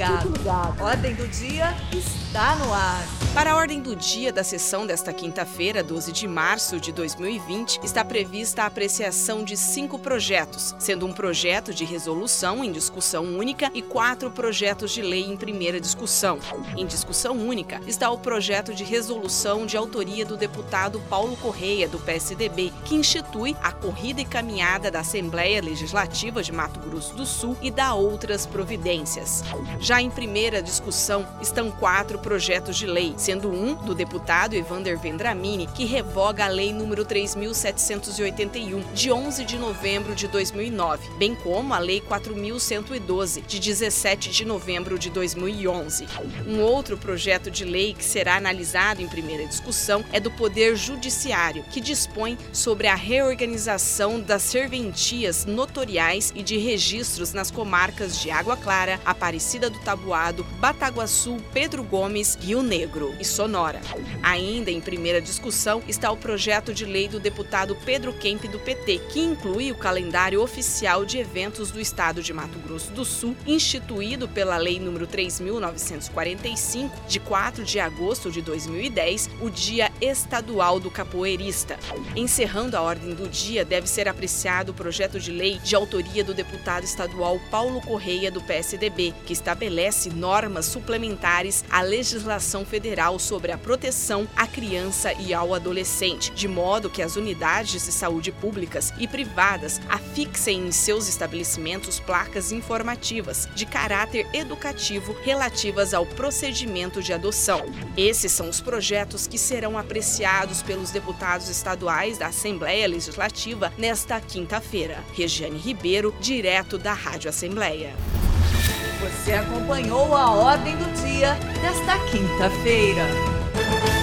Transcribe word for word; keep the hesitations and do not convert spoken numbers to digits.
ligado. Ordem do Dia está no ar. Para a ordem do dia da sessão desta quinta-feira, doze de março de dois mil e vinte, está prevista a apreciação de cinco projetos, sendo um projeto de resolução em discussão única e quatro projetos de lei em primeira discussão. Em discussão única está o projeto de resolução de autoria do deputado Paulo Correia, do P S D B, que institui a corrida e caminhada da Assembleia Legislativa de Mato Grosso do Sul e dá outras providências. Já em primeira discussão estão quatro projetos de lei, sendo um do deputado Evander Vendramini, que revoga a Lei número três mil setecentos e oitenta e um, de onze de novembro de dois mil e nove, bem como a Lei quatro mil cento e doze, de dezessete de novembro de dois mil e onze. Um outro projeto de lei que será analisado em primeira discussão é do Poder Judiciário, que dispõe sobre a reorganização das serventias notoriais e de registros nas comarcas de Água Clara, Aparecida do Taboado, Bataguaçu, Pedro Gomes, Rio Negro e Sonora. Ainda em primeira discussão está o projeto de lei do deputado Pedro Kemp, do P T, que inclui o calendário oficial de eventos do estado de Mato Grosso do Sul, instituído pela Lei número três mil novecentos e quarenta e cinco, de quatro de agosto de dois mil e dez, o Dia Estadual do Capoeirista. Encerrando a ordem do dia, deve ser apreciado o projeto de lei de autoria do deputado estadual Paulo Correia, do P S D B, que estabelece normas suplementares à legislação federal sobre a proteção à criança e ao adolescente, de modo que as unidades de saúde públicas e privadas afixem em seus estabelecimentos placas informativas de caráter educativo relativas ao procedimento de adoção. Esses são os projetos que serão apreciados pelos deputados estaduais da Assembleia Legislativa nesta quinta-feira. Regiane Ribeiro, direto da Rádio Assembleia. Você acompanhou a ordem do dia desta quinta-feira.